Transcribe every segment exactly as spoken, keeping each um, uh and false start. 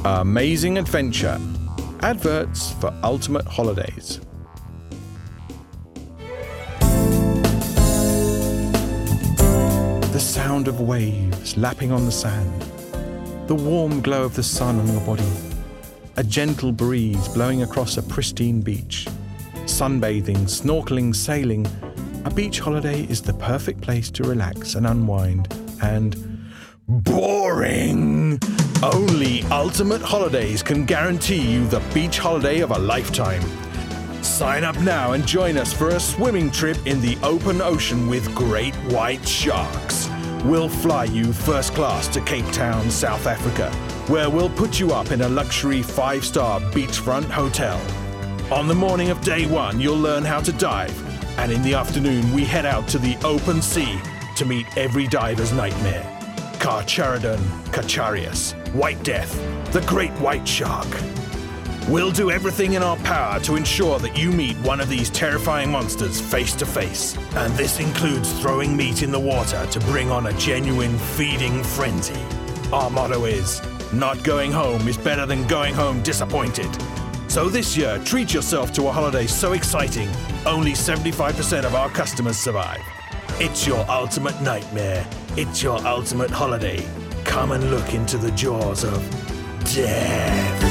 Amazing adventure. Adverts for Ultimate Holidays. The sound of waves lapping on the sand. The warm glow of the sun on your body. A gentle breeze blowing across a pristine beach. Sunbathing, snorkeling, sailing. A beach holiday is the perfect place to relax and unwind. And boring! Only Ultimate Holidays can guarantee you the beach holiday of a lifetime. Sign up now and join us for a swimming trip in the open ocean with great white sharks. We'll fly you first class to Cape Town, South Africa, where we'll put you up in a luxury five-star beachfront hotel. On the morning of day one, you'll learn how to dive, and in the afternoon, we head out to the open sea to meet every diver's nightmare. Carcharodon cacharius, White Death, the great white shark. We'll do everything in our power to ensure that you meet one of these terrifying monsters face to face. And this includes throwing meat in the water to bring on a genuine feeding frenzy. Our motto is, not going home is better than going home disappointed. So this year, treat yourself to a holiday so exciting, only seventy-five percent of our customers survive. It's your ultimate nightmare. It's your ultimate holiday. Come and look into the jaws of death.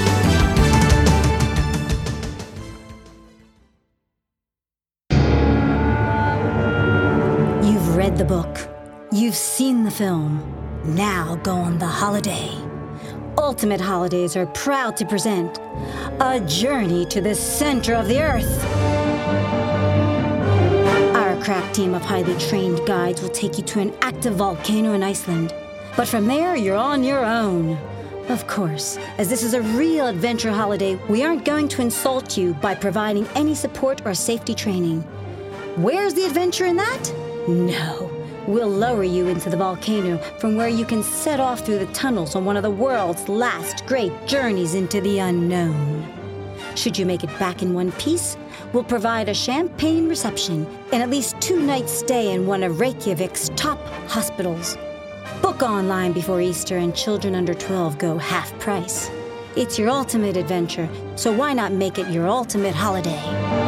You've read the book. You've seen the film. Now go on the holiday. Ultimate Holidays are proud to present A Journey to the Center of the Earth. Our crack team of highly trained guides will take you to an active volcano in Iceland. But from there, you're on your own. Of course, as this is a real adventure holiday, we aren't going to insult you by providing any support or safety training. Where's the adventure in that? No. We'll lower you into the volcano from where you can set off through the tunnels on one of the world's last great journeys into the unknown. Should you make it back in one piece, we'll provide a champagne reception and at least two nights stay in one of Reykjavik's top hospitals. Book online before Easter and children under twelve go half price. It's your ultimate adventure, so why not make it your ultimate holiday?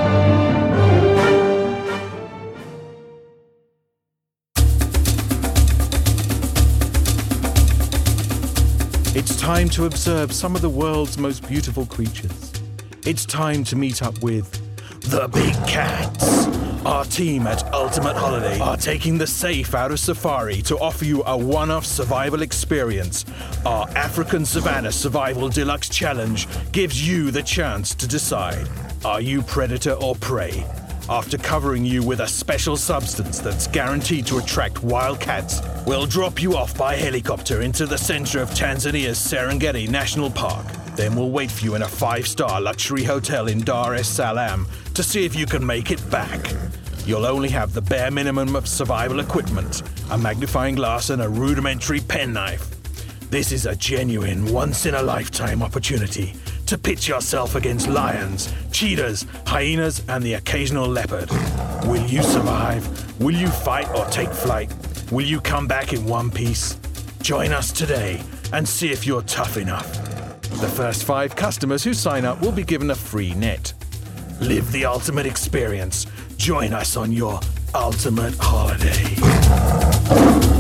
It's time to observe some of the world's most beautiful creatures. It's time to meet up with the big cats. Our team at Ultimate Holiday are taking the safe out of safari to offer you a one-off survival experience. Our African Savannah Survival Deluxe Challenge gives you the chance to decide, are you predator or prey? After covering you with a special substance that's guaranteed to attract wild cats, we'll drop you off by helicopter into the center of Tanzania's Serengeti National Park. Then we'll wait for you in a five-star luxury hotel in Dar es Salaam to see if you can make it back. You'll only have the bare minimum of survival equipment, a magnifying glass and a rudimentary penknife. This is a genuine once-in-a-lifetime opportunity to pitch yourself against lions, cheetahs, hyenas, and the occasional leopard. Will you survive? Will you fight or take flight? Will you come back in one piece? Join us today and see if you're tough enough. The first five customers who sign up will be given a free net. Live the ultimate experience. Join us on your ultimate holiday.